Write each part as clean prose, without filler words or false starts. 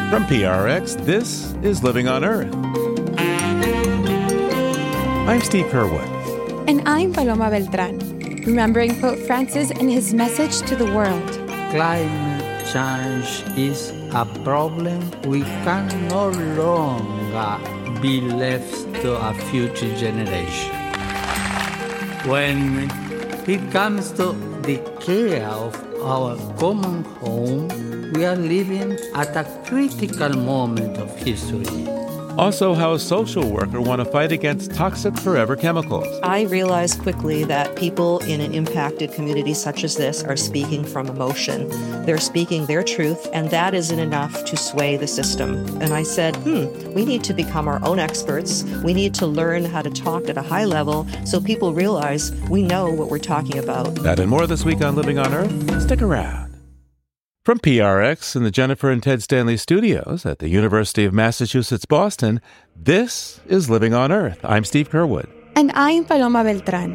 From PRX, this is Living on Earth. I'm Steve Curwood. And I'm Paloma Beltran, remembering Pope Francis and his message to the world. Climate change is a problem we can no longer be left to a future generation. When it comes to the care of our common home, we are living at a critical moment of history. Also, how a social worker won a fight against toxic forever chemicals. I realized quickly that people in an impacted community such as this are speaking from emotion. They're speaking their truth, and that isn't enough to sway the system. And I said, we need to become our own experts. We need to learn how to talk at a high level so people realize we know what we're talking about. That and more this week on Living on Earth. Stick around. From PRX in the Jennifer and Ted Stanley studios at the University of Massachusetts, Boston, this is Living on Earth. I'm Steve Curwood. And I'm Paloma Beltran.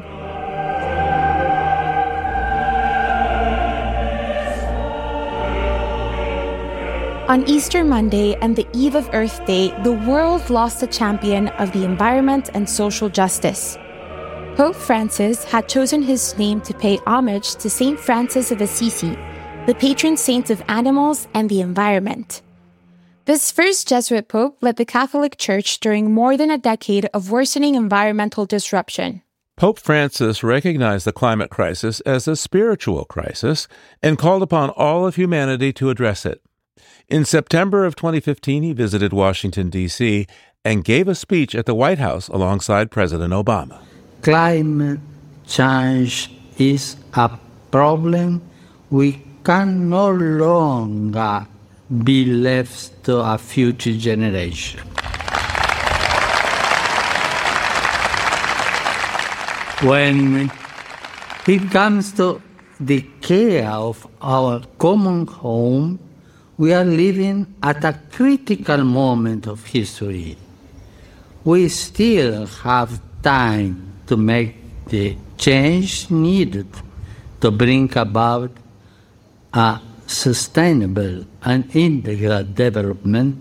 On Easter Monday and the eve of Earth Day, the world lost a champion of the environment and social justice. Pope Francis had chosen his name to pay homage to St. Francis of Assisi, the patron saint of animals and the environment. This first Jesuit pope led the Catholic Church during more than a decade of worsening environmental disruption. Pope Francis recognized the climate crisis as a spiritual crisis and called upon all of humanity to address it. In September of 2015, he visited Washington, D.C., and gave a speech at the White House alongside President Obama. Climate change is a problem we can no longer be left to a future generation. When it comes to the care of our common home, we are living at a critical moment of history. We still have time to make the change needed to bring about a sustainable and integral development,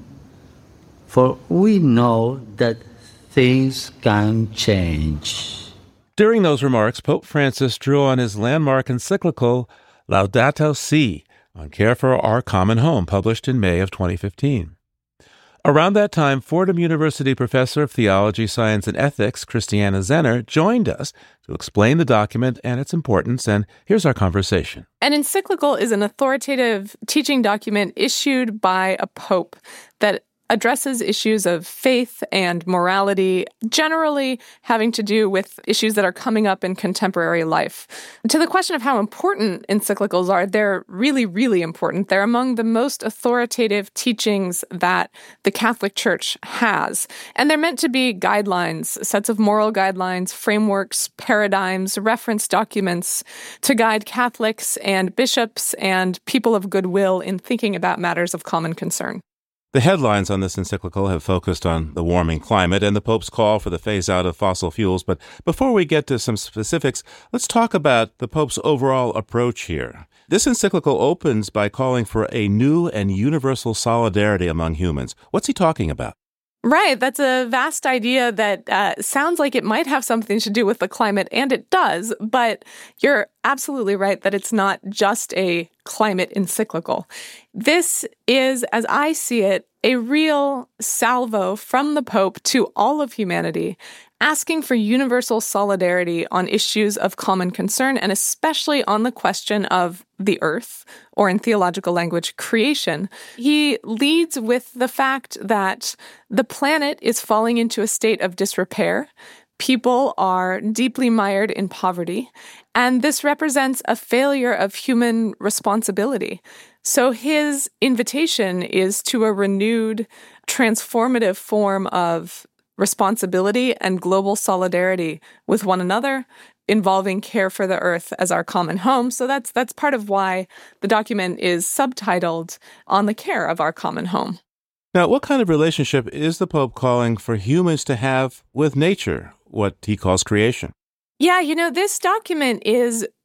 for we know that things can change. During those remarks, Pope Francis drew on his landmark encyclical Laudato Si, on care for our common home, published in May of 2015. Around that time, Fordham University professor of theology, science, and ethics, Christiana Zenner, joined us to explain the document and its importance, and here's our conversation. An encyclical is an authoritative teaching document issued by a pope that addresses issues of faith and morality, generally having to do with issues that are coming up in contemporary life. To the question of how important encyclicals are, they're really, really important. They're among the most authoritative teachings that the Catholic Church has. And they're meant to be guidelines, sets of moral guidelines, frameworks, paradigms, reference documents to guide Catholics and bishops and people of goodwill in thinking about matters of common concern. The headlines on this encyclical have focused on the warming climate and the Pope's call for the phase-out of fossil fuels. But before we get to some specifics, let's talk about the Pope's overall approach here. This encyclical opens by calling for a new and universal solidarity among humans. What's he talking about? Right. That's a vast idea that sounds like it might have something to do with the climate, and it does. But you're absolutely right that it's not just a climate encyclical. This is, as I see it, a real salvo from the Pope to all of humanity, asking for universal solidarity on issues of common concern, and especially on the question of the earth, or in theological language, creation. He leads with the fact that the planet is falling into a state of disrepair. People are deeply mired in poverty, and this represents a failure of human responsibility. So his invitation is to a renewed, transformative form of responsibility and global solidarity with one another, involving care for the earth as our common home. So that's part of why the document is subtitled On the Care of Our Common Home. Now, what kind of relationship is the Pope calling for humans to have with nature, what he calls creation? Yeah, this document is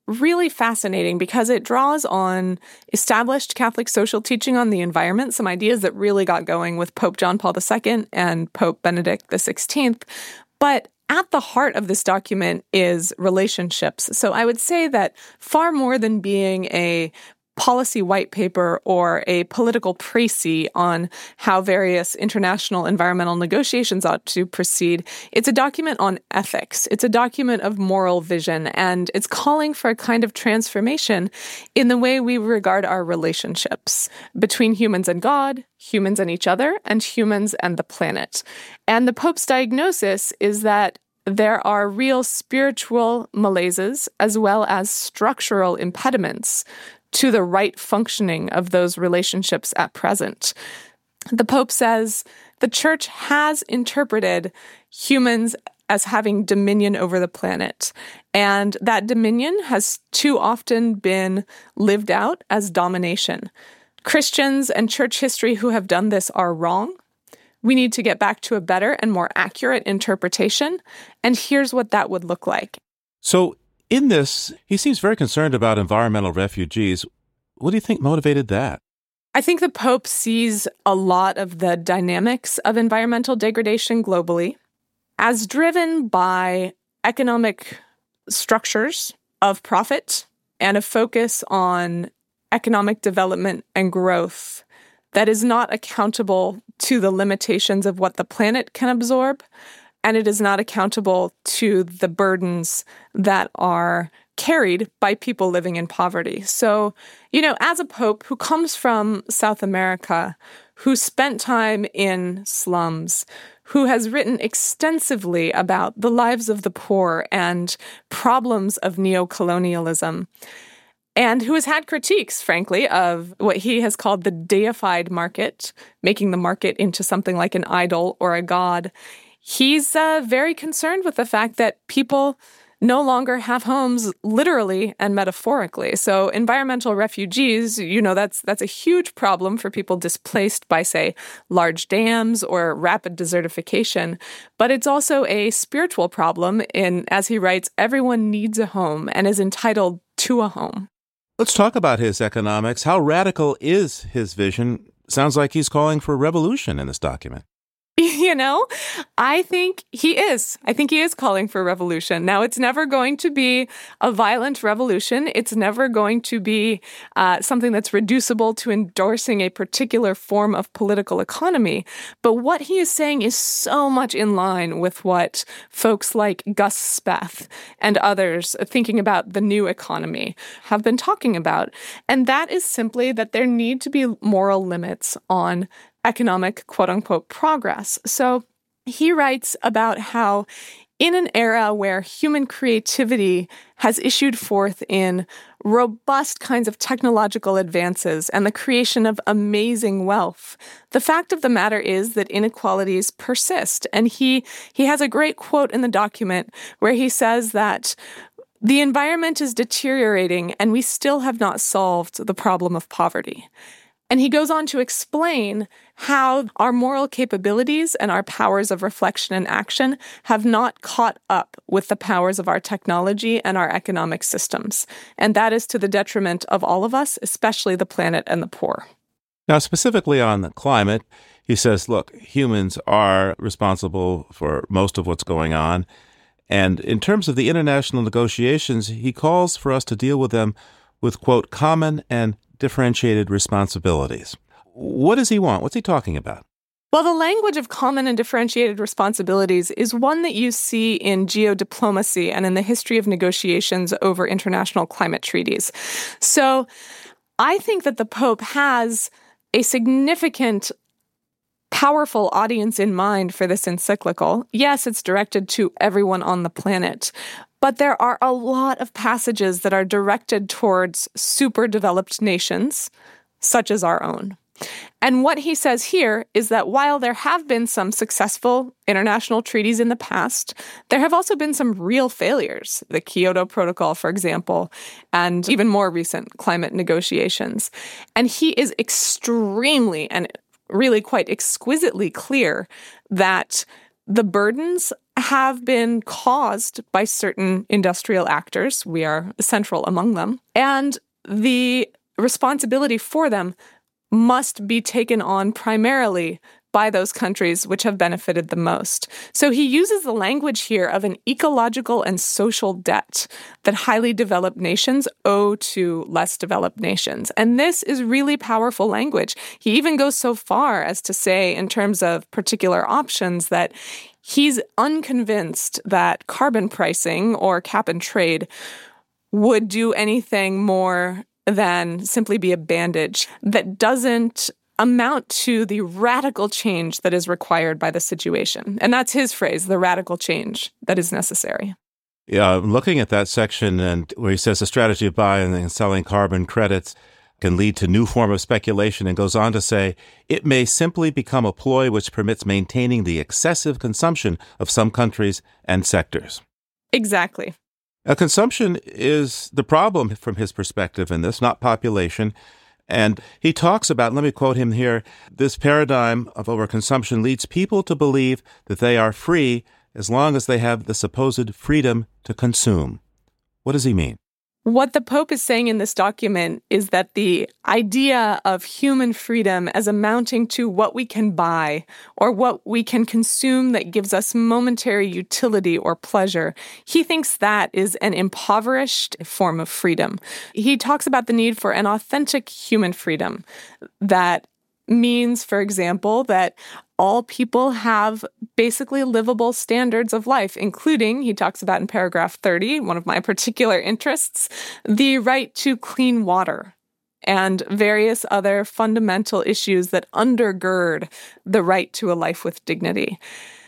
really fascinating because it draws on established Catholic social teaching on the environment, some ideas that really got going with Pope John Paul II and Pope Benedict XVI. But at the heart of this document is relationships. So I would say that far more than being a policy white paper or a political précis on how various international environmental negotiations ought to proceed, it's a document on ethics. It's a document of moral vision, and it's calling for a kind of transformation in the way we regard our relationships between humans and God, humans and each other, and humans and the planet. And the Pope's diagnosis is that there are real spiritual malaises as well as structural impediments to the right functioning of those relationships at present. The Pope says the Church has interpreted humans as having dominion over the planet, and that dominion has too often been lived out as domination. Christians and church history who have done this are wrong. We need to get back to a better and more accurate interpretation, and here's what that would look like. So, in this, he seems very concerned about environmental refugees. What do you think motivated that? I think the Pope sees a lot of the dynamics of environmental degradation globally as driven by economic structures of profit and a focus on economic development and growth that is not accountable to the limitations of what the planet can absorb, and it is not accountable to the burdens that are carried by people living in poverty. So, as a pope who comes from South America, who spent time in slums, who has written extensively about the lives of the poor and problems of neocolonialism, and who has had critiques, frankly, of what he has called the deified market, making the market into something like an idol or a god. He's very concerned with the fact that people no longer have homes literally and metaphorically. So environmental refugees, that's a huge problem for people displaced by, say, large dams or rapid desertification. But it's also a spiritual problem as he writes, everyone needs a home and is entitled to a home. Let's talk about his economics. How radical is his vision? Sounds like he's calling for revolution in this document. I think he is. I think he is calling for revolution. Now, it's never going to be a violent revolution. It's never going to be something that's reducible to endorsing a particular form of political economy. But what he is saying is so much in line with what folks like Gus Speth and others thinking about the new economy have been talking about. And that is simply that there need to be moral limits on economic, quote-unquote, progress. So he writes about how in an era where human creativity has issued forth in robust kinds of technological advances and the creation of amazing wealth, the fact of the matter is that inequalities persist. And he has a great quote in the document where he says that the environment is deteriorating and we still have not solved the problem of poverty. And he goes on to explain how our moral capabilities and our powers of reflection and action have not caught up with the powers of our technology and our economic systems. And that is to the detriment of all of us, especially the planet and the poor. Now, specifically on the climate, he says, look, humans are responsible for most of what's going on. And in terms of the international negotiations, he calls for us to deal with them with, quote, common and differentiated responsibilities. What does he want? What's he talking about? Well, the language of common and differentiated responsibilities is one that you see in geodiplomacy and in the history of negotiations over international climate treaties. So I think that the Pope has a significant, powerful audience in mind for this encyclical. Yes, it's directed to everyone on the planet, but there are a lot of passages that are directed towards super developed nations, such as our own. And what he says here is that while there have been some successful international treaties in the past, there have also been some real failures, the Kyoto Protocol, for example, and even more recent climate negotiations. And he is extremely and really quite exquisitely clear that the burdens have been caused by certain industrial actors. We are central among them. And the responsibility for them must be taken on primarily by those countries which have benefited the most. So he uses the language here of an ecological and social debt that highly developed nations owe to less developed nations. And this is really powerful language. He even goes so far as to say, in terms of particular options, that he's unconvinced that carbon pricing or cap and trade would do anything more than simply be a bandage that doesn't amount to the radical change that is required by the situation. And that's his phrase, the radical change that is necessary. Yeah, I'm looking at that section and where he says the strategy of buying and selling carbon credits can lead to new form of speculation, and goes on to say, it may simply become a ploy which permits maintaining the excessive consumption of some countries and sectors. Exactly. Consumption is the problem from his perspective in this, not population. And he talks about, let me quote him here, this paradigm of overconsumption leads people to believe that they are free as long as they have the supposed freedom to consume. What does he mean? What the Pope is saying in this document is that the idea of human freedom as amounting to what we can buy or what we can consume that gives us momentary utility or pleasure, he thinks that is an impoverished form of freedom. He talks about the need for an authentic human freedom that means, for example, that all people have basically livable standards of life, including, he talks about in paragraph 30, one of my particular interests, the right to clean water and various other fundamental issues that undergird the right to a life with dignity.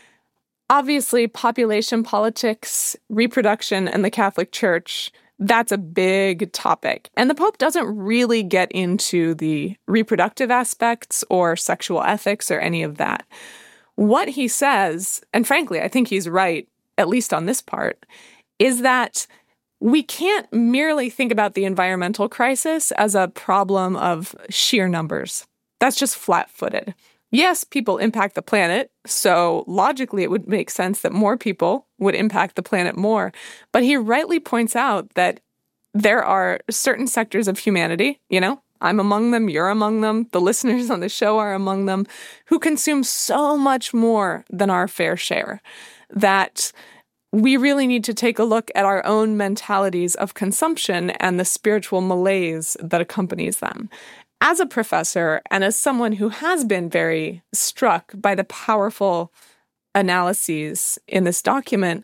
Obviously, population politics, reproduction, and the Catholic Church, that's a big topic. And the Pope doesn't really get into the reproductive aspects or sexual ethics or any of that. What he says, and frankly, I think he's right, at least on this part, is that we can't merely think about the environmental crisis as a problem of sheer numbers. That's just flat-footed. Yes, people impact the planet, so logically it would make sense that more people would impact the planet more. But he rightly points out that there are certain sectors of humanity, I'm among them, you're among them, the listeners on the show are among them, who consume so much more than our fair share, that we really need to take a look at our own mentalities of consumption and the spiritual malaise that accompanies them. As a professor and as someone who has been very struck by the powerful analyses in this document,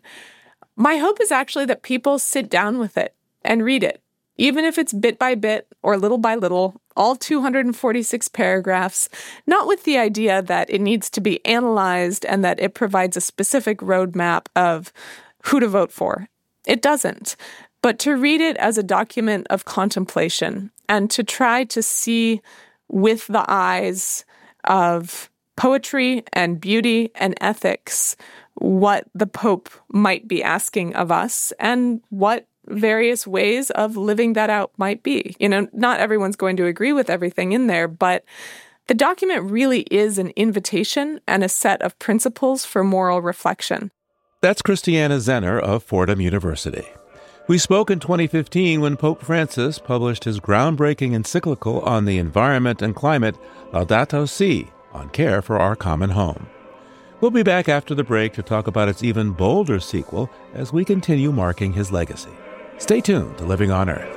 my hope is actually that people sit down with it and read it, even if it's bit by bit or little by little, all 246 paragraphs, not with the idea that it needs to be analyzed and that it provides a specific roadmap of who to vote for. It doesn't. But to read it as a document of contemplation and to try to see with the eyes of poetry and beauty and ethics what the Pope might be asking of us and what various ways of living that out might be. Not everyone's going to agree with everything in there, but the document really is an invitation and a set of principles for moral reflection. That's Christiana Zenner of Fordham University. We spoke in 2015 when Pope Francis published his groundbreaking encyclical on the environment and climate, Laudato Si, on care for our common home. We'll be back after the break to talk about its even bolder sequel as we continue marking his legacy. Stay tuned to Living on Earth.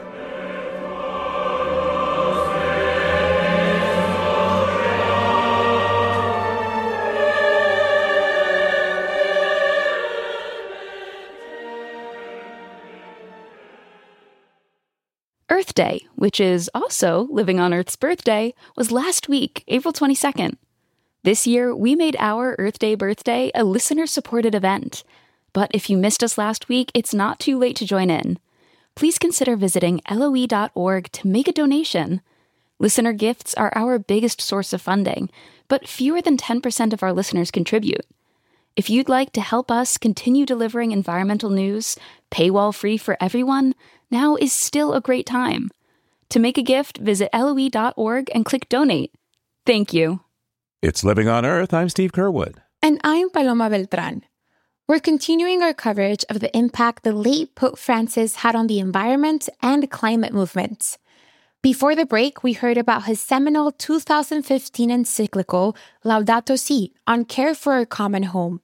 Earth Day, which is also Living on Earth's birthday, was last week, April 22nd. This year, we made our Earth Day birthday a listener-supported event. But if you missed us last week, it's not too late to join in. Please consider visiting LOE.org to make a donation. Listener gifts are our biggest source of funding, but fewer than 10% of our listeners contribute. If you'd like to help us continue delivering environmental news, paywall-free for everyone, now is still a great time. To make a gift, visit LOE.org and click Donate. Thank you. It's Living on Earth. I'm Steve Curwood. And I'm Paloma Beltran. We're continuing our coverage of the impact the late Pope Francis had on the environment and climate movements. Before the break, we heard about his seminal 2015 encyclical, Laudato Si, on care for our common home.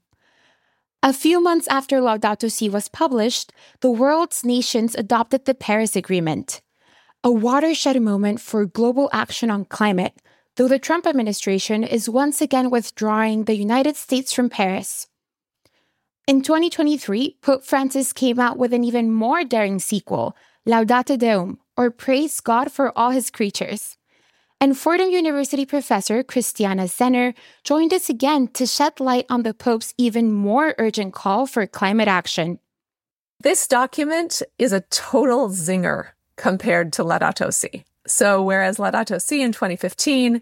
A few months after Laudato Si was published, the world's nations adopted the Paris Agreement, a watershed moment for global action on climate, though the Trump administration is once again withdrawing the United States from Paris. In 2023, Pope Francis came out with an even more daring sequel, Laudate Deum, or Praise God for All His Creatures. And Fordham University professor Christiana Zenner joined us again to shed light on the Pope's even more urgent call for climate action. This document is a total zinger compared to Laudato Si. So whereas Laudato Si in 2015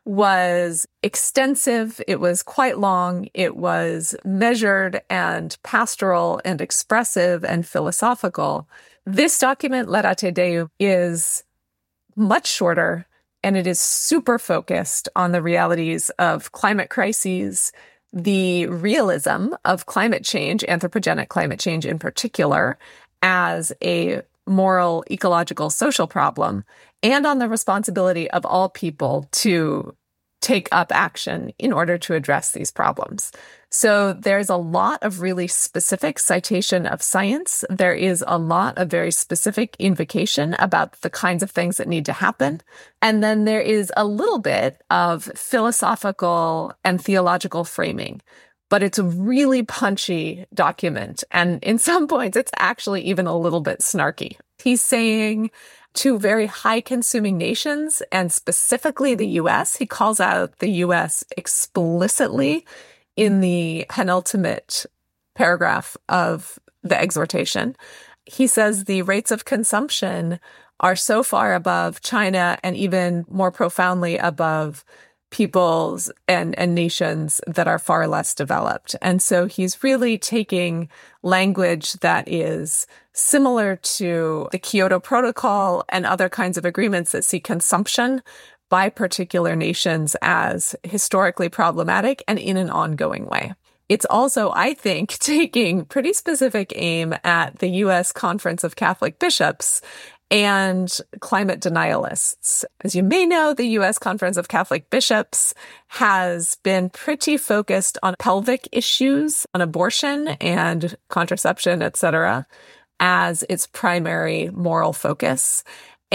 was extensive, it was quite long, it was measured and pastoral and expressive and philosophical, this document, Laudate Deum, is much shorter, and it is super focused on the realities of climate crises, the realism of climate change, anthropogenic climate change in particular, as a moral, ecological, social problem, and on the responsibility of all people to take up action in order to address these problems. So there's a lot of really specific citation of science. There is a lot of very specific invocation about the kinds of things that need to happen. And then there is a little bit of philosophical and theological framing. But it's a really punchy document. And in some points, it's actually even a little bit snarky. He's saying to very high-consuming nations, and specifically the U.S., he calls out the U.S. explicitly in the penultimate paragraph of the exhortation. He says the rates of consumption are so far above China and even more profoundly above peoples and nations that are far less developed. And so he's really taking language that is similar to the Kyoto Protocol and other kinds of agreements that see consumption by particular nations as historically problematic and in an ongoing way. It's also, I think, taking pretty specific aim at the U.S. Conference of Catholic Bishops and climate denialists. As you may know, the U.S. Conference of Catholic Bishops has been pretty focused on pelvic issues, on abortion and contraception, etc., as its primary moral focus.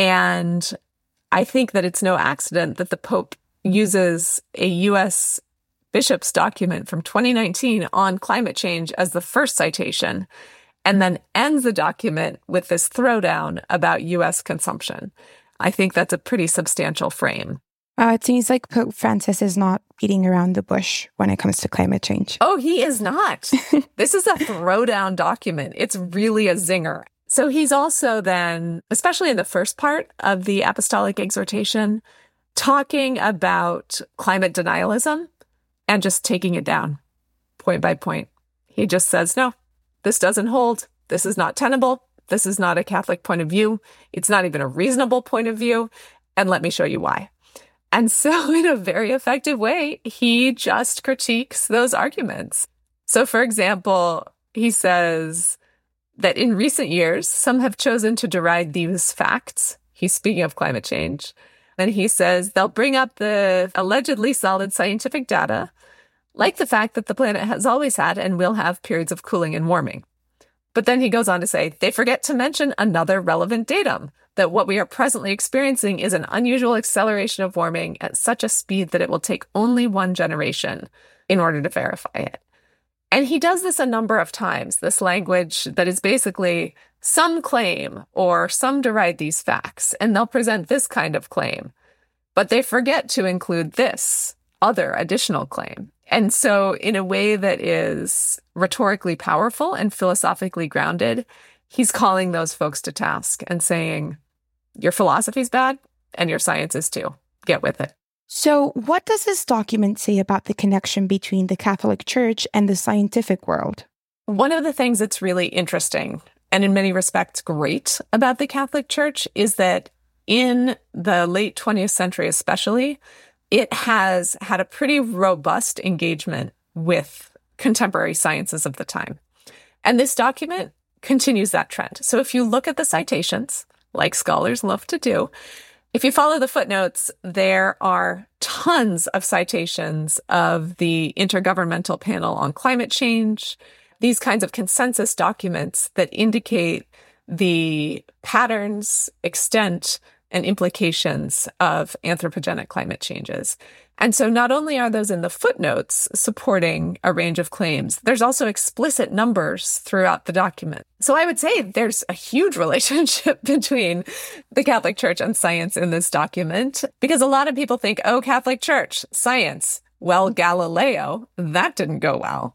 And I think that it's no accident that the Pope uses a U.S. Bishop's document from 2019 on climate change as the first citation, and then ends the document with this throwdown about U.S. consumption. I think that's a pretty substantial frame. It seems like Pope Francis is not beating around the bush when it comes to climate change. Oh, he is not. This is a throwdown document. It's really a zinger. So he's also then, especially in the first part of the apostolic exhortation, talking about climate denialism and just taking it down point by point. He just says, no, this doesn't hold. This is not tenable. This is not a Catholic point of view. It's not even a reasonable point of view. And let me show you why. And so in a very effective way, he just critiques those arguments. So for example, he says that in recent years, some have chosen to deride these facts. He's speaking of climate change. And he says they'll bring up the allegedly solid scientific data, like the fact that the planet has always had and will have periods of cooling and warming. But then he goes on to say, they forget to mention another relevant datum, that what we are presently experiencing is an unusual acceleration of warming at such a speed that it will take only one generation in order to verify it. And he does this a number of times, this language that is basically some claim or some deride these facts, and they'll present this kind of claim. But they forget to include this other additional claim. And so in a way that is rhetorically powerful and philosophically grounded, he's calling those folks to task and saying, your philosophy's bad and your science is too. Get with it. So what does this document say about the connection between the Catholic Church and the scientific world? One of the things that's really interesting and in many respects great about the Catholic Church is that in the late 20th century especially, it has had a pretty robust engagement with contemporary sciences of the time. And this document continues that trend. So if you look at the citations, like scholars love to do, if you follow the footnotes, there are tons of citations of the Intergovernmental Panel on Climate Change, these kinds of consensus documents that indicate the patterns, extent, and implications of anthropogenic climate changes. And so not only are those in the footnotes supporting a range of claims, there's also explicit numbers throughout the document. So I would say there's a huge relationship between the Catholic Church and science in this document, because a lot of people think, oh, Catholic Church, science. Well, Galileo, that didn't go well.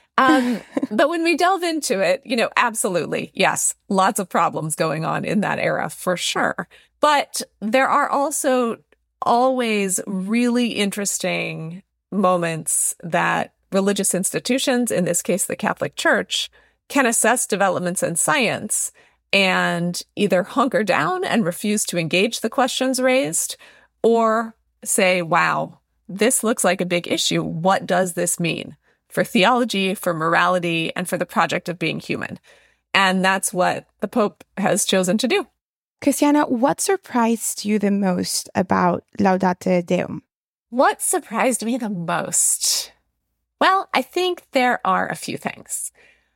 But when we delve into it, absolutely, yes, lots of problems going on in that era for sure. But there are also always really interesting moments that religious institutions, in this case, the Catholic Church, can assess developments in science and either hunker down and refuse to engage the questions raised, or say, wow, this looks like a big issue. What does this mean for theology, for morality, and for the project of being human? And that's what the Pope has chosen to do. Christiana, what surprised you the most about Laudate Deum? What surprised me the most? Well, I think there are a few things.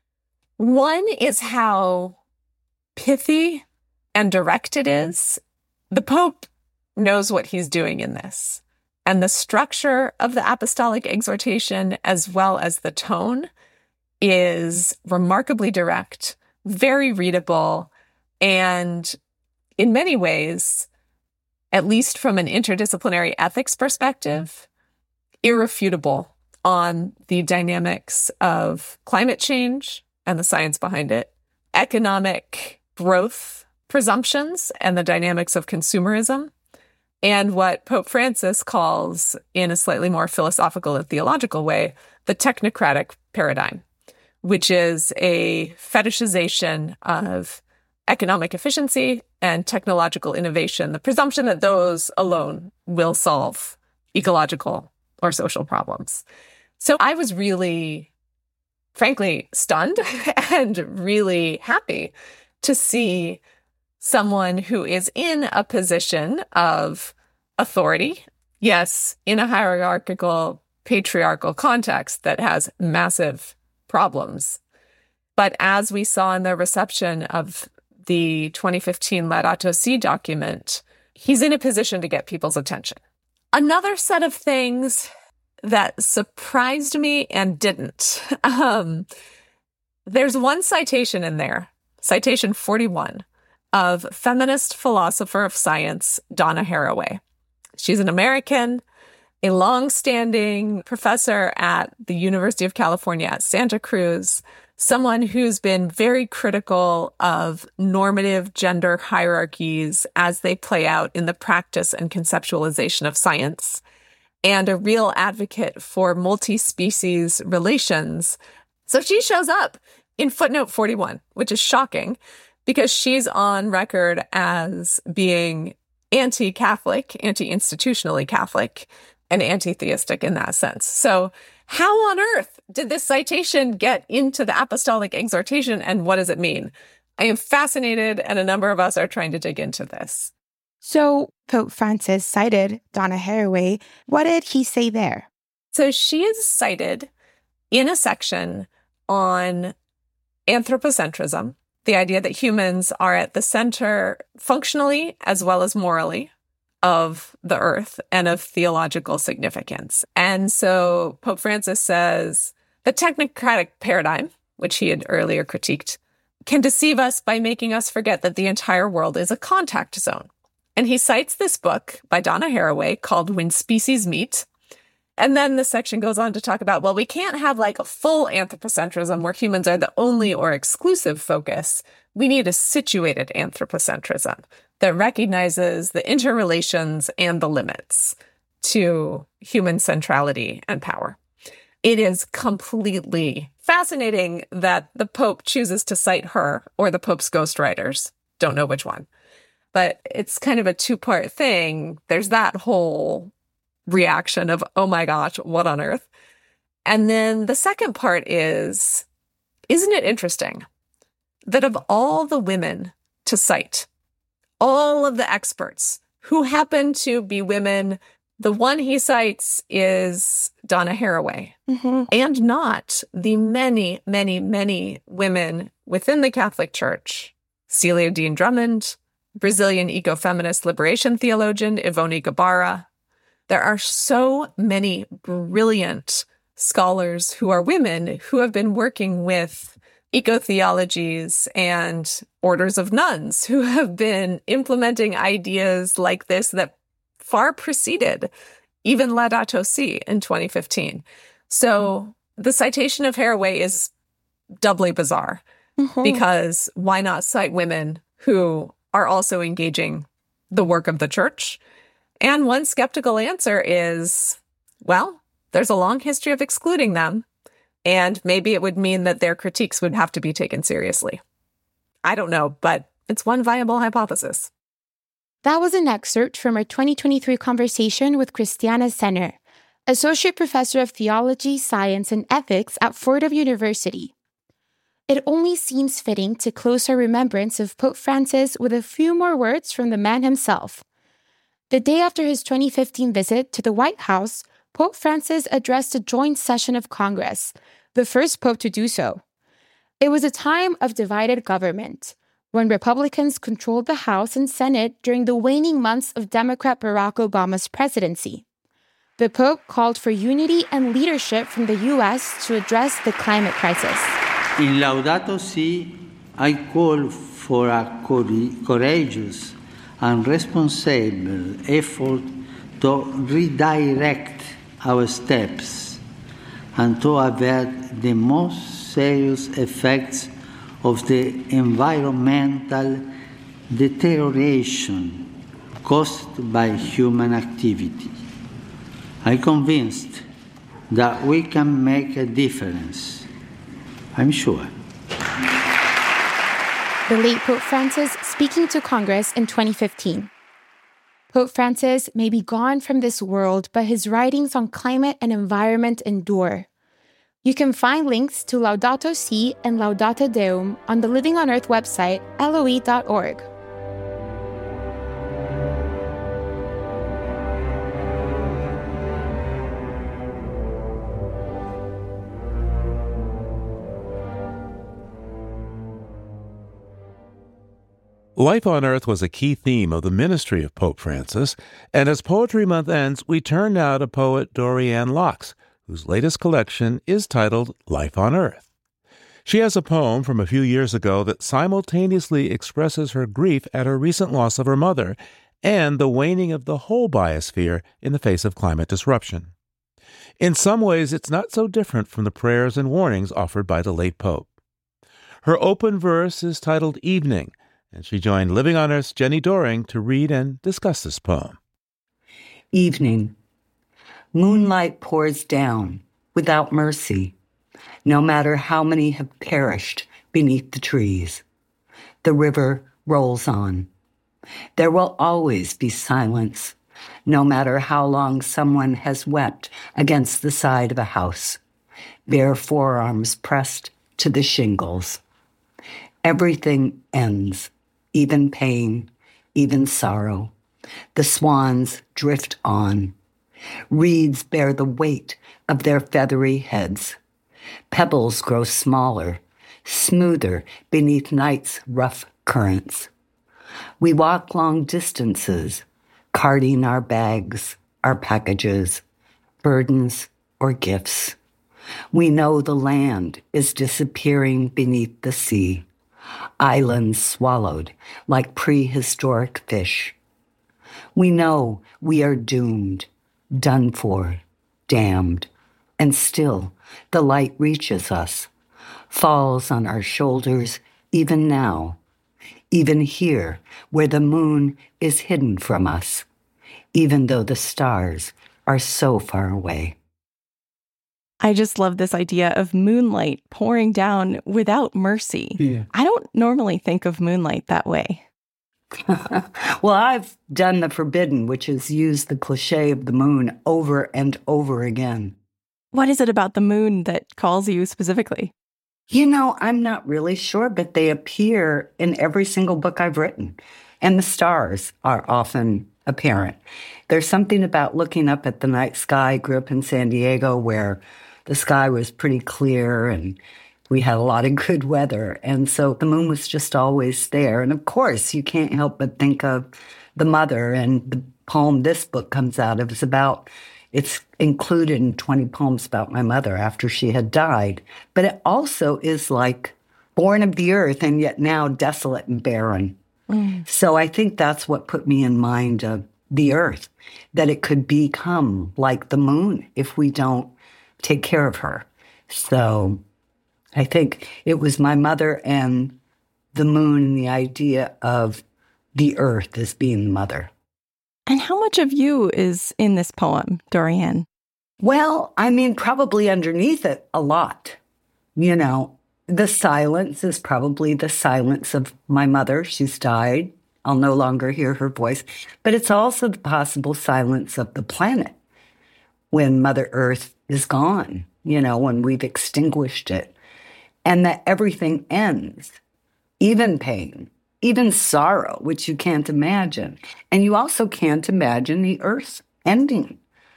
One is how pithy and direct it is. The Pope knows what he's doing in this. And the structure of the apostolic exhortation, as well as the tone, is remarkably direct, very readable, and in many ways, at least from an interdisciplinary ethics perspective, irrefutable on the dynamics of climate change and the science behind it, economic growth presumptions and the dynamics of consumerism, and what Pope Francis calls, in a slightly more philosophical and theological way, the technocratic paradigm, which is a fetishization of economic efficiency and technological innovation, the presumption that those alone will solve ecological or social problems. So I was really, frankly, stunned and really happy to see someone who is in a position of authority, yes, in a hierarchical, patriarchal context that has massive problems. But as we saw in the reception of the 2015 Laudato Si document, he's in a position to get people's attention. Another set of things that surprised me and didn't. There's one citation in there, citation 41, of feminist philosopher of science, Donna Haraway. She's an American, a long-standing professor at the University of California at Santa Cruz, someone who's been very critical of normative gender hierarchies as they play out in the practice and conceptualization of science, and a real advocate for multi-species relations. So she shows up in footnote 41, which is shocking because she's on record as being anti-Catholic, anti-institutionally Catholic, and anti-theistic in that sense. So how on earth did this citation get into the apostolic exhortation, and what does it mean? I am fascinated, and a number of us are trying to dig into this. So Pope Francis cited Donna Haraway. What did he say there? So she is cited in a section on anthropocentrism, the idea that humans are at the center functionally as well as morally of the earth and of theological significance. And so Pope Francis says the technocratic paradigm, which he had earlier critiqued, can deceive us by making us forget that the entire world is a contact zone. And he cites this book by Donna Haraway called When Species Meet. And then the section goes on to talk about, well, we can't have like a full anthropocentrism where humans are the only or exclusive focus. We need a situated anthropocentrism that recognizes the interrelations and the limits to human centrality and power. It is completely fascinating that the Pope chooses to cite her or the Pope's ghostwriters. Don't know which one. But it's kind of a two-part thing. There's that whole reaction of, oh my gosh, what on earth? And then the second part is, isn't it interesting that of all the women to cite, all of the experts who happen to be women, the one he cites is Donna Haraway, and not the many, many, many women within the Catholic Church. Celia Dean Drummond, Brazilian ecofeminist liberation theologian Ivone Gabarra. There are so many brilliant scholars who are women who have been working with eco-theologies and orders of nuns who have been implementing ideas like this that far preceded even Laudato Si in 2015. So the citation of Haraway is doubly bizarre because why not cite women who are also engaging the work of the church? And one skeptical answer is, well, there's a long history of excluding them, and maybe it would mean that their critiques would have to be taken seriously. I don't know, but it's one viable hypothesis. That was an excerpt from our 2023 conversation with Christiana Senner, Associate Professor of Theology, Science, and Ethics at Fordham University. It only seems fitting to close our remembrance of Pope Francis with a few more words from the man himself. The day after his 2015 visit to the White House, Pope Francis addressed a joint session of Congress, the first pope to do so. It was a time of divided government, when Republicans controlled the House and Senate during the waning months of Democrat Barack Obama's presidency. The Pope called for unity and leadership from the U.S. to address the climate crisis. In Laudato Si, I call for a courageous and responsible effort to redirect our steps and to avert the most serious effects of the environmental deterioration caused by human activity. I'm convinced that we can make a difference. I'm sure. The late Pope Francis speaking to Congress in 2015. Pope Francis may be gone from this world, but his writings on climate and environment endure. You can find links to Laudato Si and Laudate Deum on the Living on Earth website, LOE.org. Life on Earth was a key theme of the ministry of Pope Francis, and as Poetry Month ends, we turn now to poet Dorianne Laux, whose latest collection is titled Life on Earth. She has a poem from a few years ago that simultaneously expresses her grief at her recent loss of her mother and the waning of the whole biosphere in the face of climate disruption. In some ways, it's not so different from the prayers and warnings offered by the late Pope. Her open verse is titled Evening, and she joined Living on Earth's Jenny Doering to read and discuss this poem. Evening. Moonlight pours down without mercy, no matter how many have perished beneath the trees. The river rolls on. There will always be silence, no matter how long someone has wept against the side of a house, bare forearms pressed to the shingles. Everything ends, even pain, even sorrow. The swans drift on. Reeds bear the weight of their feathery heads. Pebbles grow smaller, smoother beneath night's rough currents. We walk long distances, carting our bags, our packages, burdens or gifts. We know the land is disappearing beneath the sea, islands swallowed like prehistoric fish. We know we are doomed, done for, damned, and still the light reaches us, falls on our shoulders even now, even here where the moon is hidden from us, even though the stars are so far away. I just love this idea of moonlight pouring down without mercy. Yeah. I don't normally think of moonlight that way. Well, I've done the forbidden, which is use the cliche of the moon over and over again. What is it about the moon that calls you specifically? I'm not really sure, but they appear in every single book I've written. And the stars are often apparent. There's something about looking up at the night sky. I grew up in San Diego where the sky was pretty clear and we had a lot of good weather. And so the moon was just always there. And of course, you can't help but think of the mother. And the poem this book comes out of is about, it's included in 20 poems about my mother after she had died. But it also is like born of the earth and yet now desolate and barren. So I think that's what put me in mind of the earth, that it could become like the moon if we don't take care of her. So I think it was my mother and the moon and the idea of the earth as being the mother. And how much of you is in this poem, Dorianne? Well, probably underneath it, a lot. The silence is probably the silence of my mother. She's died. I'll no longer hear her voice. But it's also the possible silence of the planet when Mother Earth is gone, when we've extinguished it. And that everything ends, even pain, even sorrow, which you can't imagine. And you also can't imagine the earth ending.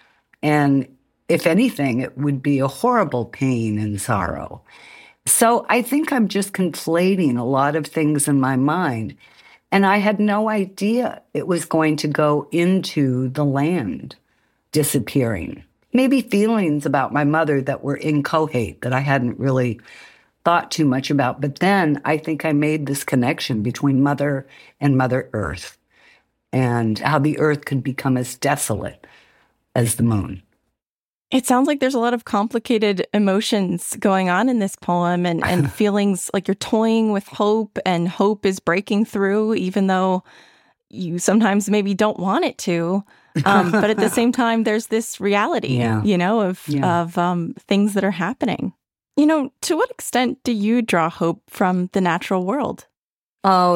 And if anything, it would be a horrible pain and sorrow. So I think I'm just conflating a lot of things in my mind. And I had no idea it was going to go into the land disappearing. Maybe feelings about my mother that were inchoate that I hadn't really thought too much about. But then I think I made this connection between Mother and Mother Earth and how the earth could become as desolate as the moon. It sounds like there's a lot of complicated emotions going on in this poem and feelings like you're toying with hope and hope is breaking through, even though you sometimes maybe don't want it to. But at the same time, there's this reality, of things that are happening. To what extent do you draw hope from the natural world? Oh,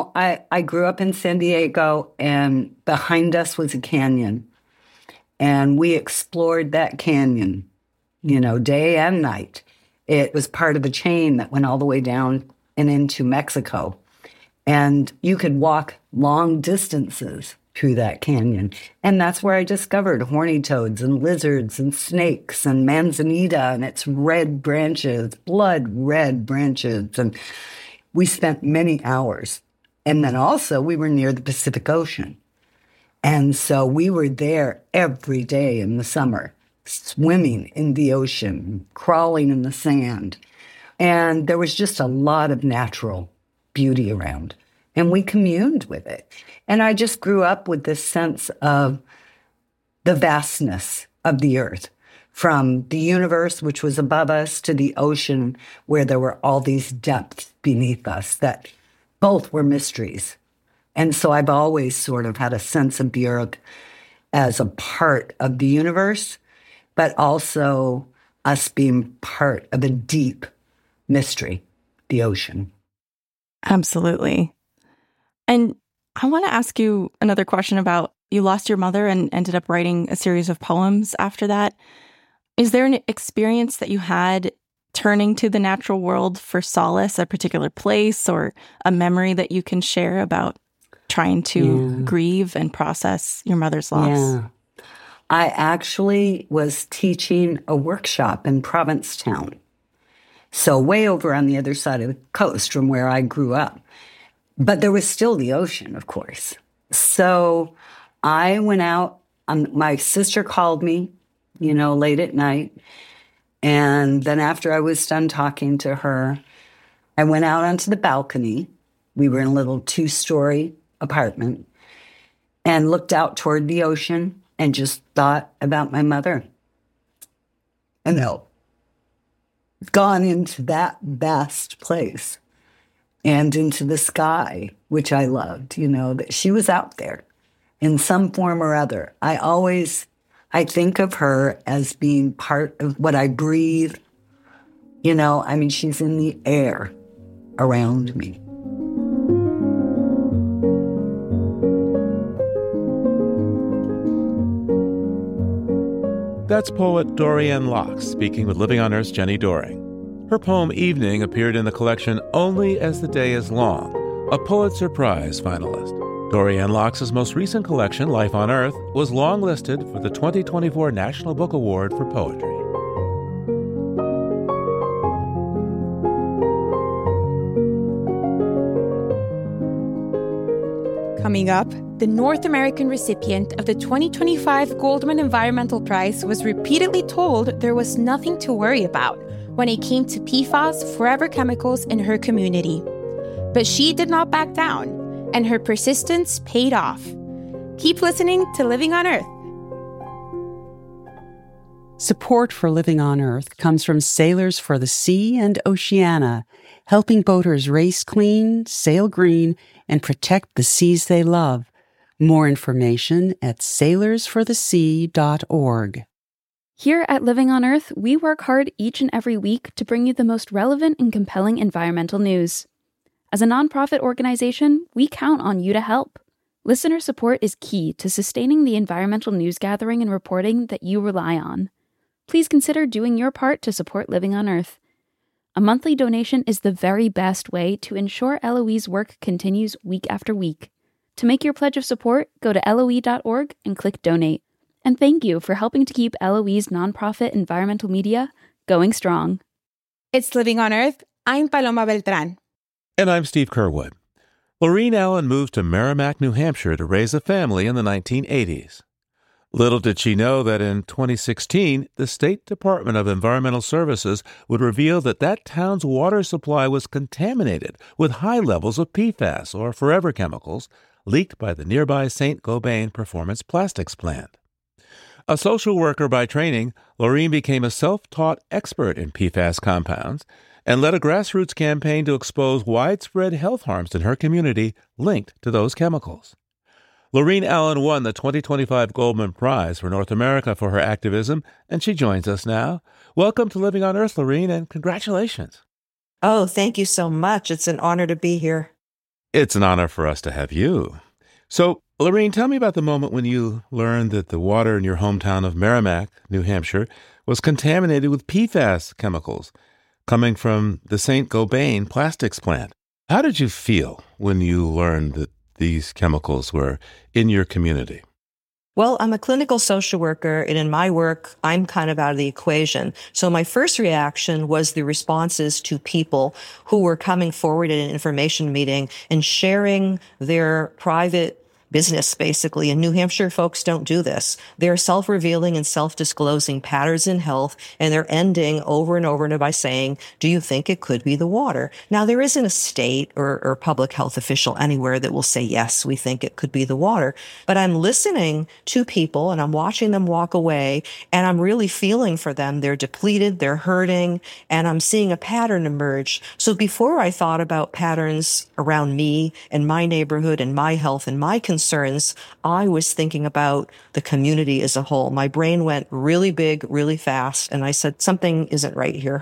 I grew up in San Diego and behind us was a canyon. And we explored that canyon, day and night. It was part of a chain that went all the way down and into Mexico. And you could walk long distances through that canyon. And that's where I discovered horny toads and lizards and snakes and manzanita and its red branches, blood red branches. And we spent many hours. And then also we were near the Pacific Ocean. And so we were there every day in the summer, swimming in the ocean, crawling in the sand. And there was just a lot of natural beauty around. And we communed with it. And I just grew up with this sense of the vastness of the earth, from the universe, which was above us, to the ocean, where there were all these depths beneath us that both were mysteries. And so I've always sort of had a sense of the earth as a part of the universe, but also us being part of a deep mystery, the ocean. Absolutely. And I want to ask you another question about, you lost your mother and ended up writing a series of poems after that. Is there an experience that you had turning to the natural world for solace, a particular place or a memory that you can share about trying to grieve and process your mother's loss? Yeah. I actually was teaching a workshop in Provincetown. So way over on the other side of the coast from where I grew up. But there was still the ocean, of course. So I went out. My sister called me, late at night. And then after I was done talking to her, I went out onto the balcony. We were in a little 2-story apartment and looked out toward the ocean and just thought about my mother. And gone into that vast place and into the sky, which I loved, that she was out there in some form or other. I think of her as being part of what I breathe. She's in the air around me. That's poet Dorianne Locke speaking with Living on Earth's Jenny Doering. Her poem Evening appeared in the collection Only as the Day is Long, a Pulitzer Prize finalist. Dorianne Locke's most recent collection, Life on Earth, was longlisted for the 2024 National Book Award for Poetry. Coming up, the North American recipient of the 2025 Goldman Environmental Prize was repeatedly told there was nothing to worry about when it came to PFAS forever chemicals in her community. But she did not back down, and her persistence paid off. Keep listening to Living on Earth. Support for Living on Earth comes from Sailors for the Sea and Oceana, helping boaters race clean, sail green, and protect the seas they love. More information at sailorsforthesea.org. Here at Living on Earth, we work hard each and every week to bring you the most relevant and compelling environmental news. As a nonprofit organization, we count on you to help. Listener support is key to sustaining the environmental news gathering and reporting that you rely on. Please consider doing your part to support Living on Earth. A monthly donation is the very best way to ensure LOE's work continues week after week. To make your pledge of support, go to LOE.org and click Donate. And thank you for helping to keep LOE's nonprofit environmental media going strong. It's Living on Earth. I'm Paloma Beltran. And I'm Steve Curwood. Laureen Allen moved to Merrimack, New Hampshire to raise a family in the 1980s. Little did she know that in 2016, the State Department of Environmental Services would reveal that that town's water supply was contaminated with high levels of PFAS, or forever chemicals, leaked by the nearby St. Gobain Performance Plastics plant. A social worker by training, Laureen became a self-taught expert in PFAS compounds and led a grassroots campaign to expose widespread health harms in her community linked to those chemicals. Laureen Allen won the 2025 Goldman Prize for North America for her activism, and she joins us now. Welcome to Living on Earth, Laureen, and congratulations. Oh, thank you so much. It's an honor to be here. It's an honor for us to have you. So, Laureen, tell me about the moment when you learned that the water in your hometown of Merrimack, New Hampshire, was contaminated with PFAS chemicals coming from the St. Gobain plastics plant. How did you feel when you learned that these chemicals were in your community? Well, I'm a clinical social worker, and in my work, I'm kind of out of the equation. So my first reaction was the responses to people who were coming forward at an information meeting and sharing their private business, basically. In New Hampshire, folks don't do this. They're self-revealing and self-disclosing patterns in health, and they're ending over and over by saying, do you think it could be the water? Now, there isn't a state or public health official anywhere that will say, yes, we think it could be the water. But I'm listening to people, and I'm watching them walk away, and I'm really feeling for them. They're depleted, they're hurting, and I'm seeing a pattern emerge. So before I thought about patterns around me and my neighborhood and my health and my concerns, I was thinking about the community as a whole. My brain went really big, really fast, and I said, something isn't right here.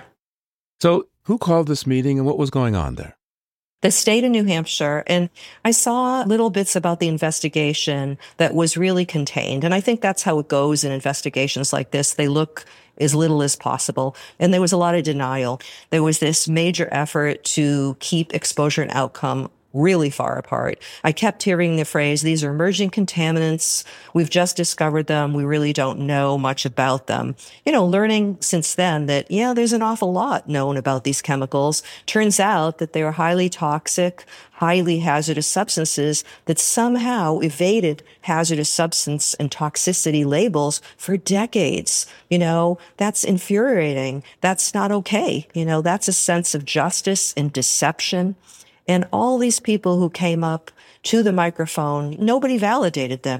So who called this meeting and what was going on there? The state of New Hampshire, and I saw little bits about the investigation that was really contained. And I think that's how it goes in investigations like this. They look as little as possible. And there was a lot of denial. There was this major effort to keep exposure and outcome really far apart. I kept hearing the phrase, these are emerging contaminants. We've just discovered them. We really don't know much about them. Learning since then that, there's an awful lot known about these chemicals. Turns out that they are highly toxic, highly hazardous substances that somehow evaded hazardous substance and toxicity labels for decades. That's infuriating. That's not okay. That's a sense of justice and deception. And all these people who came up to the microphone, nobody validated them.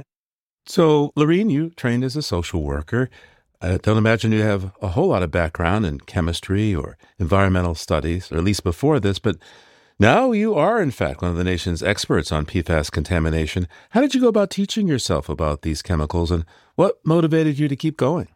So, Laureen, you trained as a social worker. I don't imagine you have a whole lot of background in chemistry or environmental studies, or at least before this, but now you are, in fact, one of the nation's experts on PFAS contamination. How did you go about teaching yourself about these chemicals, and what motivated you to keep going?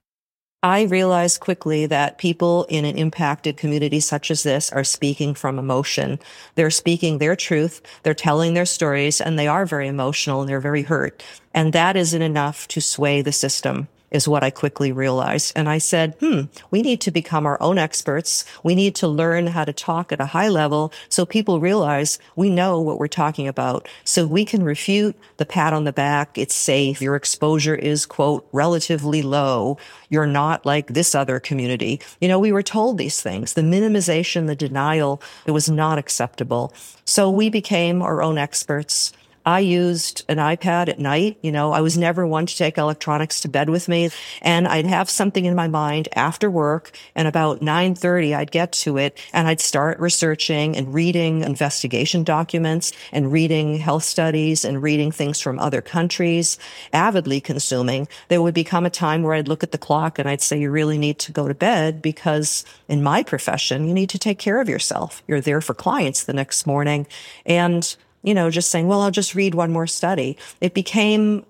I realized quickly that people in an impacted community such as this are speaking from emotion. They're speaking their truth, they're telling their stories, and they are very emotional and they're very hurt. And that isn't enough to sway the system. is what I quickly realized. And I said, we need to become our own experts. We need to learn how to talk at a high level so people realize we know what we're talking about. So we can refute the pat on the back. It's safe. Your exposure is, quote, relatively low. You're not like this other community. We were told these things. The minimization, the denial, it was not acceptable. So we became our own experts. I used an iPad at night. I was never one to take electronics to bed with me. And I'd have something in my mind after work, and about 9:30, I'd get to it and I'd start researching and reading investigation documents and reading health studies and reading things from other countries, avidly consuming. There would become a time where I'd look at the clock and I'd say, you really need to go to bed, because in my profession, you need to take care of yourself. You're there for clients the next morning. And just saying, well, I'll just read one more study. It became,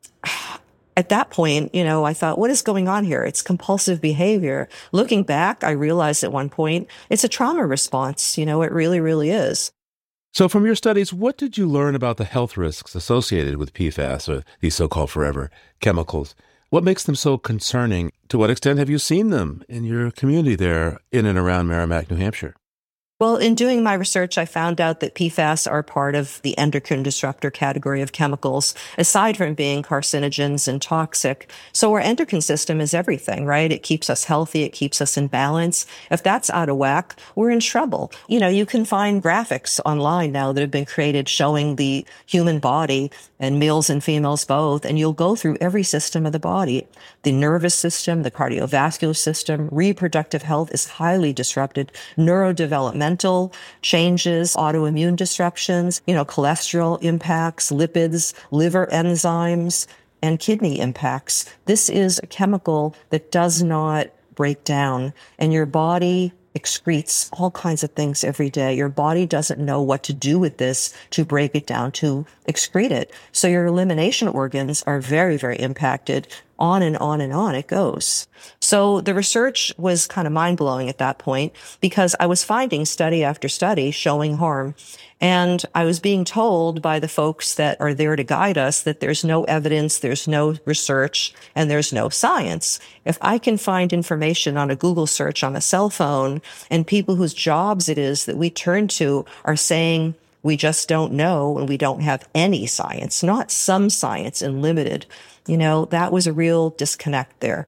at that point, I thought, what is going on here? It's compulsive behavior. Looking back, I realized at one point, it's a trauma response. It really, really is. So from your studies, what did you learn about the health risks associated with PFAS, or these so-called forever chemicals? What makes them so concerning? To what extent have you seen them in your community there in and around Merrimack, New Hampshire? Well, in doing my research, I found out that PFAS are part of the endocrine disruptor category of chemicals, aside from being carcinogens and toxic. So our endocrine system is everything, right? It keeps us healthy. It keeps us in balance. If that's out of whack, we're in trouble. You can find graphics online now that have been created showing the human body, and males and females both, and you'll go through every system of the body. The nervous system, the cardiovascular system, reproductive health is highly disrupted, neurodevelopmental changes, autoimmune disruptions, cholesterol impacts, lipids, liver enzymes, and kidney impacts. This is a chemical that does not break down, and your body excretes all kinds of things every day. Your body doesn't know what to do with this to break it down, to excrete it. So your elimination organs are very, very impacted. On and on and on it goes. So the research was kind of mind-blowing at that point, because I was finding study after study showing harm. And I was being told by the folks that are there to guide us that there's no evidence, there's no research, and there's no science. If I can find information on a Google search on a cell phone, and people whose jobs it is that we turn to are saying, we just don't know, and we don't have any science, not some science and limited, that was a real disconnect there.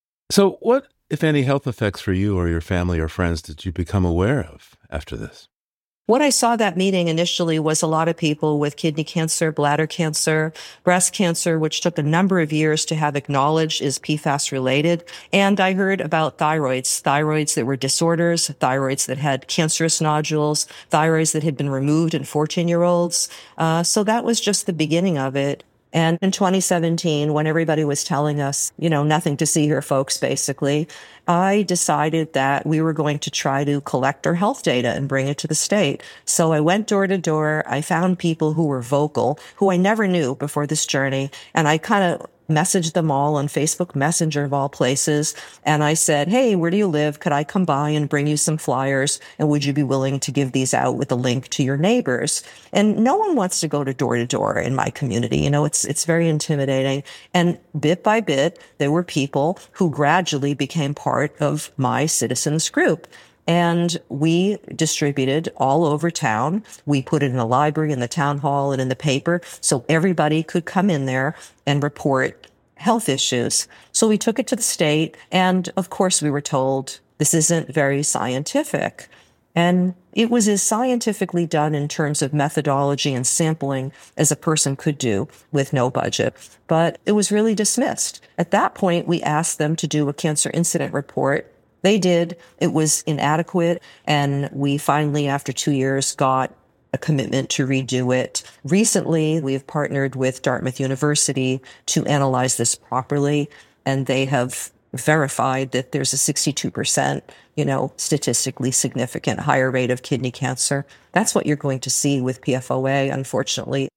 So what, if any, health effects for you or your family or friends did you become aware of after this? What I saw that meeting initially was a lot of people with kidney cancer, bladder cancer, breast cancer, which took a number of years to have acknowledged is PFAS related. And I heard about thyroids that were disorders, thyroids that had cancerous nodules, thyroids that had been removed in 14-year-olds. So that was just the beginning of it. And in 2017, when everybody was telling us, nothing to see here, folks, basically, I decided that we were going to try to collect our health data and bring it to the state. So I went door to door. I found people who were vocal, who I never knew before this journey. And I kind of messaged them all on Facebook Messenger of all places. And I said, hey, where do you live? Could I come by and bring you some flyers? And would you be willing to give these out with a link to your neighbors? And no one wants to go to door in my community. It's very intimidating. And bit by bit, there were people who gradually became part of my citizens group. And we distributed all over town. We put it in the library, in the town hall, and in the paper, so everybody could come in there and report health issues. So we took it to the state, and of course we were told this isn't very scientific. And it was as scientifically done in terms of methodology and sampling as a person could do with no budget. But it was really dismissed. At that point, we asked them to do a cancer incident report. They did. It was inadequate. And we finally, after 2 years, got a commitment to redo it. Recently, we have partnered with Dartmouth University to analyze this properly. And they have verified that there's a 62%, statistically significant higher rate of kidney cancer. That's what you're going to see with PFOA, unfortunately.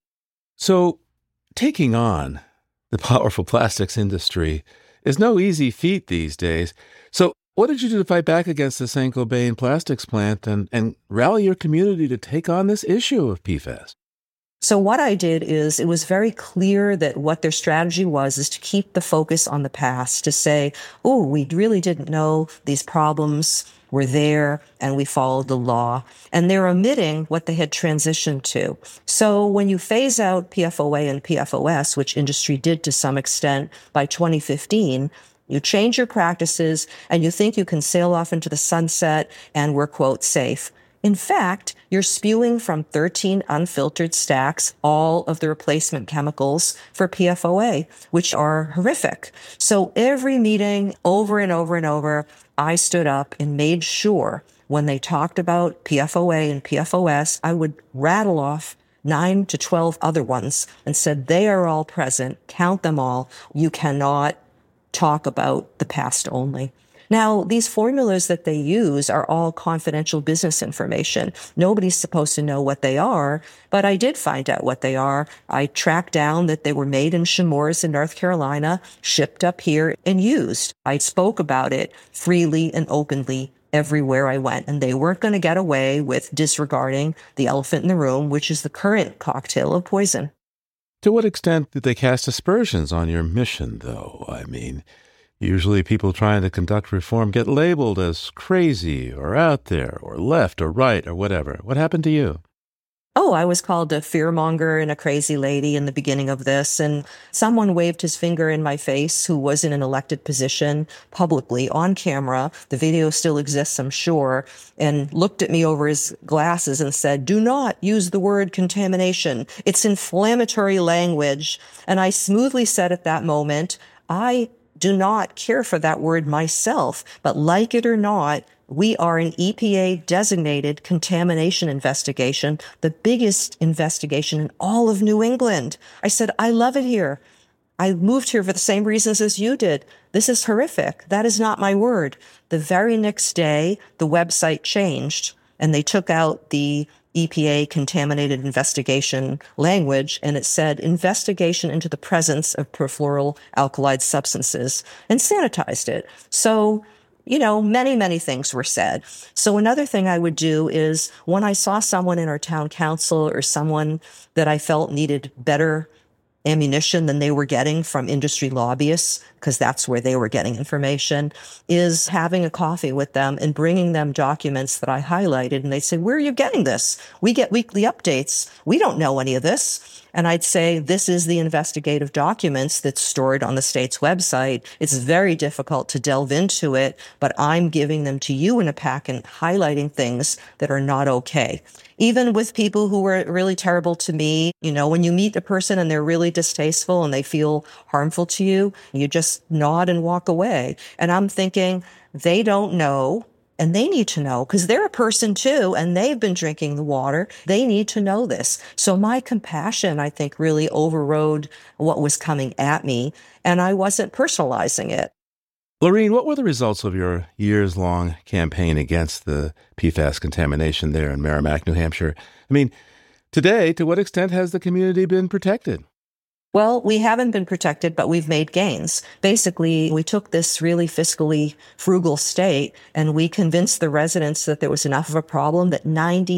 So taking on the powerful plastics industry is no easy feat these days. So what did you do to fight back against the St. Gobain plastics plant and rally your community to take on this issue of PFAS? So what I did is it was very clear that what their strategy was is to keep the focus on the past, to say, oh, we really didn't know these problems were there and we followed the law. And they're omitting what they had transitioned to. So when you phase out PFOA and PFOS, which industry did to some extent by 2015, you change your practices and you think you can sail off into the sunset and we're, quote, safe. In fact, you're spewing from 13 unfiltered stacks all of the replacement chemicals for PFOA, which are horrific. So every meeting, over and over and over, I stood up and made sure when they talked about PFOA and PFOS, I would rattle off 9 to 12 other ones and said, they are all present. Count them all. You cannot talk about the past only. Now, these formulas that they use are all confidential business information. Nobody's supposed to know what they are, but I did find out what they are. I tracked down that they were made in Chemours in North Carolina, shipped up here, and used. I spoke about it freely and openly everywhere I went, and they weren't going to get away with disregarding the elephant in the room, which is the current cocktail of poison. To what extent did they cast aspersions on your mission, though? I mean, usually people trying to conduct reform get labeled as crazy or out there or left or right or whatever. What happened to you? Oh, I was called a fearmonger and a crazy lady in the beginning of this. And someone waved his finger in my face who was in an elected position publicly on camera. The video still exists, I'm sure, and looked at me over his glasses and said, do not use the word contamination. It's inflammatory language. And I smoothly said at that moment, I do not care for that word myself, but like it or not, we are an EPA-designated contamination investigation, the biggest investigation in all of New England. I said, I love it here. I moved here for the same reasons as you did. This is horrific. That is not my word. The very next day, the website changed, and they took out the EPA contaminated investigation language, and it said investigation into the presence of perfluoral alkali substances, and sanitized it. So, many, many things were said. So another thing I would do is when I saw someone in our town council or someone that I felt needed better ammunition than they were getting from industry lobbyists, because that's where they were getting information, is having a coffee with them and bringing them documents that I highlighted. And they'd say, where are you getting this? We get weekly updates. We don't know any of this. And I'd say, this is the investigative documents that's stored on the state's website. It's very difficult to delve into it, but I'm giving them to you in a packet, highlighting things that are not okay. Even with people who were really terrible to me, when you meet a person and they're really distasteful and they feel harmful to you, you just nod and walk away. And I'm thinking, they don't know. And they need to know because they're a person too, and they've been drinking the water. They need to know this. So my compassion, I think, really overrode what was coming at me, and I wasn't personalizing it. Lorene, what were the results of your years-long campaign against the PFAS contamination there in Merrimack, New Hampshire? I mean, today, to what extent has the community been protected? Well, we haven't been protected, but we've made gains. Basically, we took this really fiscally frugal state and we convinced the residents that there was enough of a problem that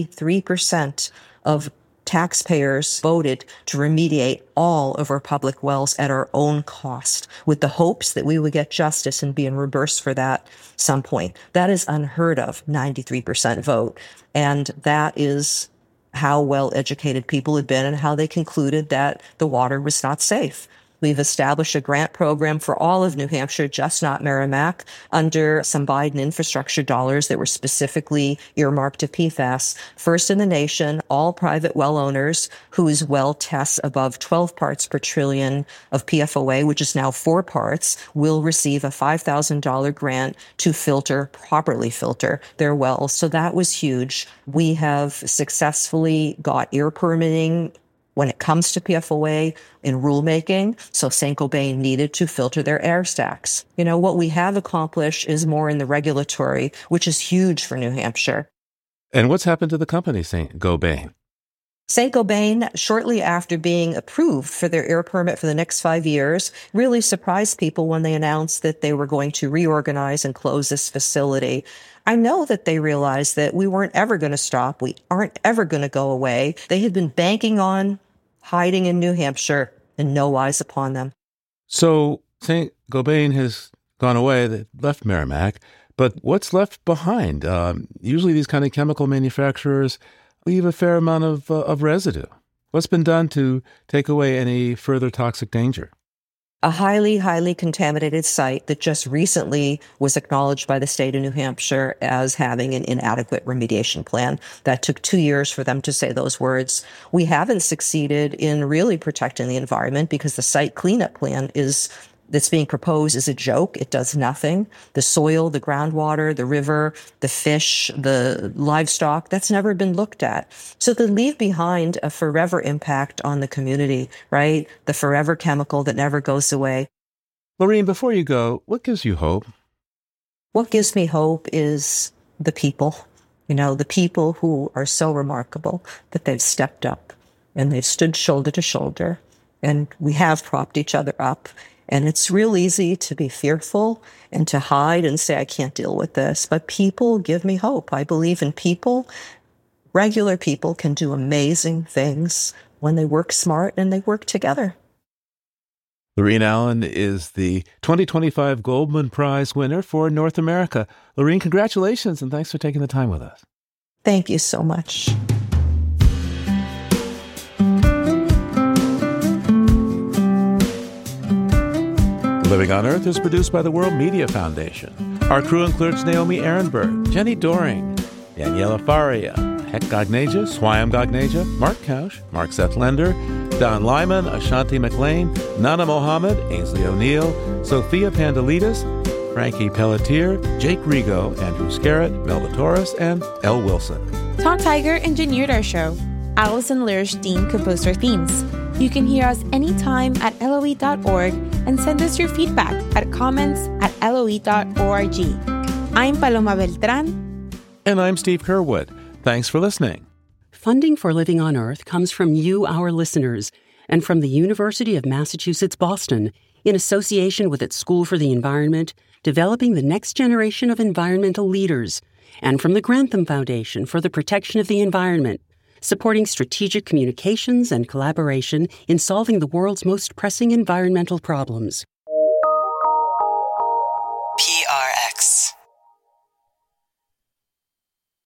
93% of taxpayers voted to remediate all of our public wells at our own cost, with the hopes that we would get justice and be reimbursed for that some point. That is unheard of, 93% vote. And that is how well-educated people had been and how they concluded that the water was not safe. We've established a grant program for all of New Hampshire, just not Merrimack, under some Biden infrastructure dollars that were specifically earmarked to PFAS. First in the nation, all private well owners whose well tests above 12 parts per trillion of PFOA, which is now 4 parts, will receive a $5,000 grant to properly filter their wells. So that was huge. We have successfully got air permitting when it comes to PFOA in rulemaking, so Saint-Gobain needed to filter their air stacks. What we have accomplished is more in the regulatory, which is huge for New Hampshire. And what's happened to the company, Saint-Gobain? Saint-Gobain, shortly after being approved for their air permit for the next 5 years, really surprised people when they announced that they were going to reorganize and close this facility. I know that they realized that we weren't ever going to stop. We aren't ever going to go away. They had been banking on hiding in New Hampshire, and no eyes upon them. So St. Gobain has gone away, they left Merrimack, but what's left behind? Usually these kind of chemical manufacturers leave a fair amount of residue. What's been done to take away any further toxic danger? A highly, highly contaminated site that just recently was acknowledged by the state of New Hampshire as having an inadequate remediation plan. That took 2 years for them to say those words. We haven't succeeded in really protecting the environment because the site cleanup plan that's being proposed is a joke. It does nothing. The soil, the groundwater, the river, the fish, the livestock, that's never been looked at. So they leave behind a forever impact on the community, right? The forever chemical that never goes away. Lorene, before you go, what gives you hope? What gives me hope is the people, the people who are so remarkable that they've stepped up and they've stood shoulder to shoulder, and we have propped each other up. And it's real easy to be fearful and to hide and say, I can't deal with this. But people give me hope. I believe in people. Regular people can do amazing things when they work smart and they work together. Lorene Allen is the 2025 Goldman Prize winner for North America. Lorene, congratulations and thanks for taking the time with us. Thank you so much. Living on Earth is produced by the World Media Foundation. Our crew includes Naomi Ehrenberg, Jenny Doring, Daniela Faria, Hek Gagneja, Swayam Gagneja, Mark Kausch, Mark Seth Lender, Don Lyman, Ashanti McLean, Nana Mohammed, Ainsley O'Neill, Sophia Pandelides, Frankie Pelletier, Jake Rigo, Andrew Scarrett, Melba Torres, and Elle Wilson. Tom Tiger engineered our show. Allison Lirish-Dean composed our themes. You can hear us anytime at LOE.org and send us your feedback at comments@LOE.org. I'm Paloma Beltran. And I'm Steve Curwood. Thanks for listening. Funding for Living on Earth comes from you, our listeners, and from the University of Massachusetts Boston, in association with its School for the Environment, developing the next generation of environmental leaders, and from the Grantham Foundation for the Protection of the Environment, supporting strategic communications and collaboration in solving the world's most pressing environmental problems. PRX.